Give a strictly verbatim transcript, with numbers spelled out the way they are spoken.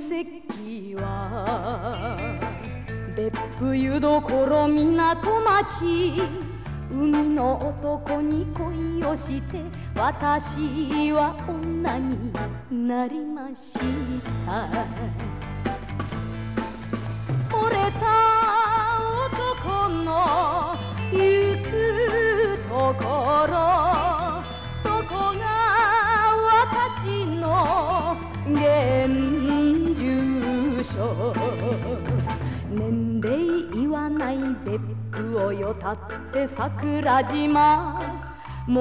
籍は別府湯どころ港町、海の男に恋をして私は女になりました。惚れた男の行くところ、そこが私の現住所。年齢言わない別府をよたって桜島、